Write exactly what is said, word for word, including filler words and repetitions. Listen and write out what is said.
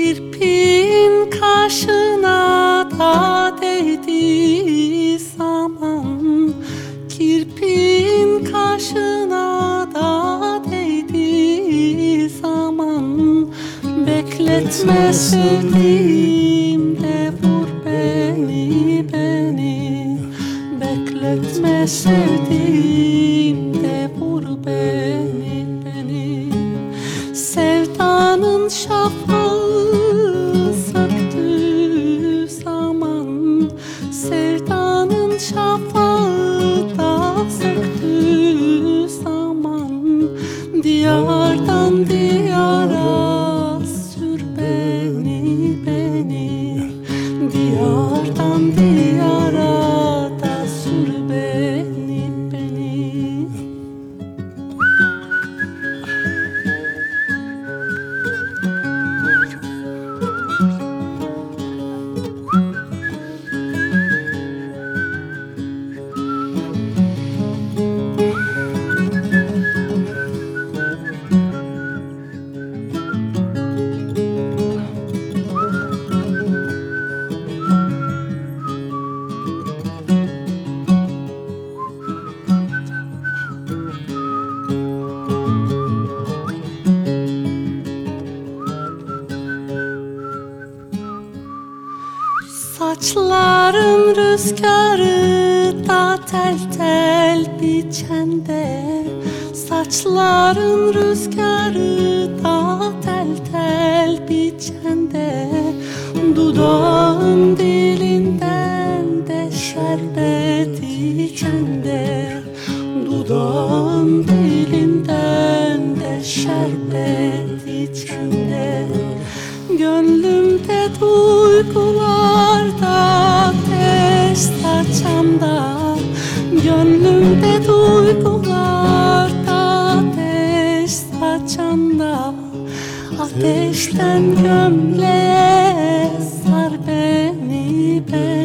Kirpin kaşına da değdiği zaman, kirpin kaşına da değdiği zaman, bekletme sevdiğim de vur beni, beni. Bekletme sevdiğim de vur beni, beni. Sevdanın şafağı söktüğü zaman, sevdanın şafağı da söktüğü zaman, diyardan diyara sür beni, beni. Diyardan diyara da sür beni, beni. Saçların rüzgarı da tel tel biçende, saçların rüzgarı da tel tel biçende, dudağın dilinden de şerbet içende, dudağın dilinden de şerbet içende. Gönlümde duygularda ateş saçanda, gönlümde duygularda ateş saçanda, ateşten gömleğe sar beni, beni.